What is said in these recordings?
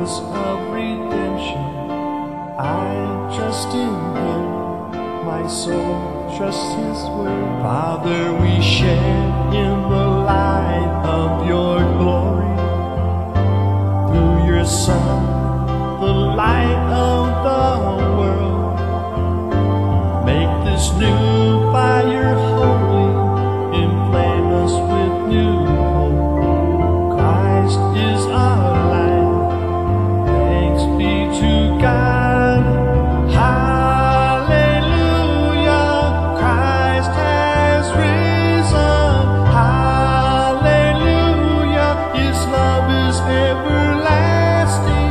promise of redemption. I trust in Him, my soul trusts His word. Father, we share in the light of your glory. Through your Son, the light of the world. Make this new fire holy, inflame us with new hope. Christ is our life, thanks be to God. Hallelujah, Christ has risen. Hallelujah, His love is everlasting.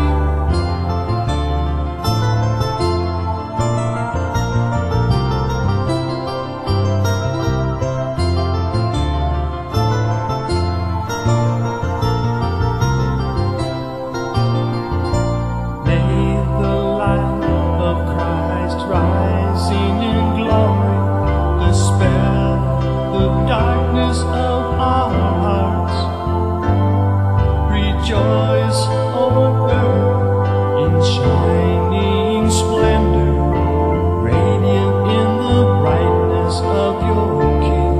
Rising in glory, dispel the darkness of our hearts. Rejoice over earth in shining splendor, radiant in the brightness of your King.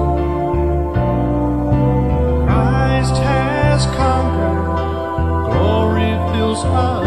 Christ has conquered, glory fills us.